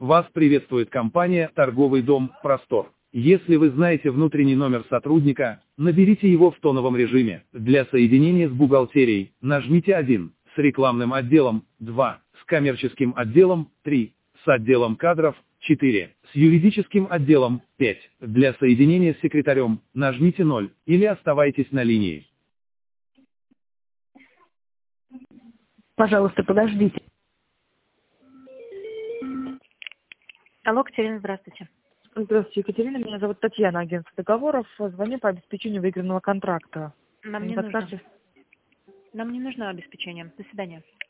Вас приветствует компания «Торговый дом Простор». Если вы знаете внутренний номер сотрудника, наберите его в тоновом режиме. Для соединения с бухгалтерией нажмите 1, с рекламным отделом 2, с коммерческим отделом 3, с отделом кадров 4, с юридическим отделом 5. Для соединения с секретарем нажмите 0 или оставайтесь на линии. Пожалуйста, подождите. Алло, Катерина, здравствуйте. Здравствуйте, Екатерина. Меня зовут Татьяна, агентство договоров. Звоню по обеспечению выигранного контракта. Нам не нужно обеспечение. До свидания.